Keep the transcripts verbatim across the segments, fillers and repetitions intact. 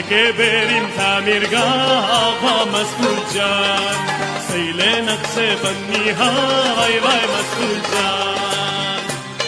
که بریم تعمیرگاه آقا مسعود جان، سیل نقص فنی ها وای وای مسعود جان.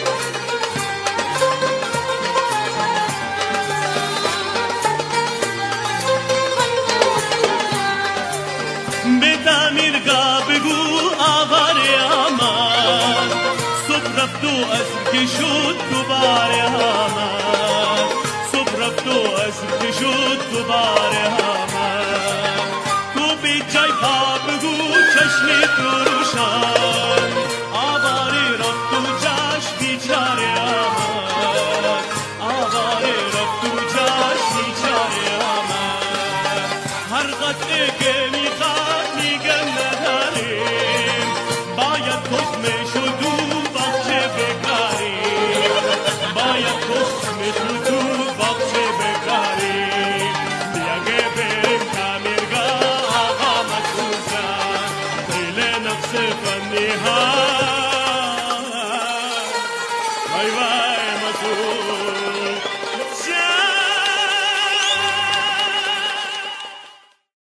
به تعمیرگاه بگو آقا ریامان، صبح رفت و عصر که شد دوباره آمد، صبح رفت و عصر که شد دوباره آمد. تو به جای پا بگو چشم تو روشن، آواره رفت و جاش بیچاره آمد، آواره رفت و جاش بیچاره آمد. هر قطعه که میخواد میگن نداریم، باید تخمش و دو باغچه بکاریم، باید تخمش و دو باغچه بکاریم. دیگه بریم تعمیرگاه آقا مسعود جان، سیل نقص فنی ها وای وای مسعود.